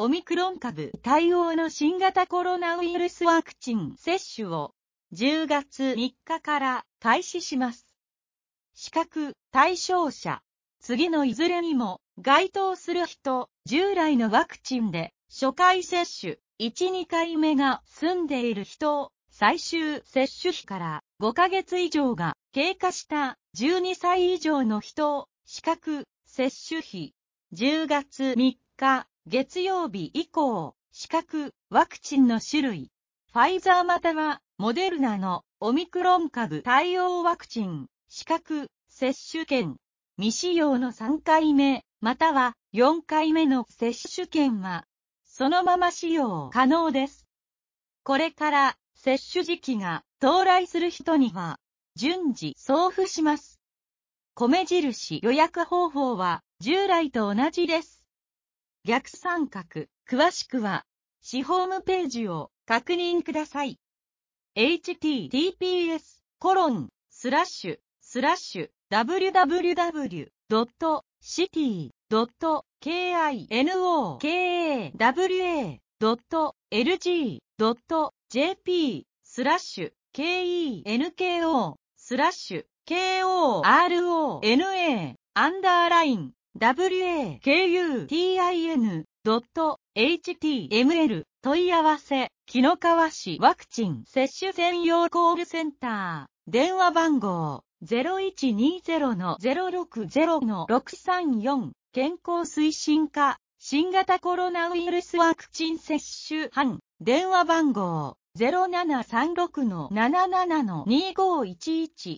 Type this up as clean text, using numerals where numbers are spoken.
オミクロン株対応の新型コロナウイルスワクチン接種を10月3日から開始します。資格、対象者、次のいずれにも該当する人、従来のワクチンで初回接種、1、2回目が済んでいる人、最終接種日から5ヶ月以上が経過した12歳以上の人、資格、接種日、10月3日、月曜日以降、資格、ワクチンの種類、ファイザーまたはモデルナのオミクロン株対応ワクチン、資格、接種券、未使用の3回目、または4回目の接種券は、そのまま使用可能です。これから接種時期が到来する人には、順次送付します。米印予約方法は従来と同じです。逆三角、詳しくは、市ホームページを確認ください。https://www.city.kinowa.html 問い合わせ、紀の川市ワクチン接種専用コールセンター、電話番号、0120-060-634、健康推進課、新型コロナウイルスワクチン接種班、電話番号、0736-77-2511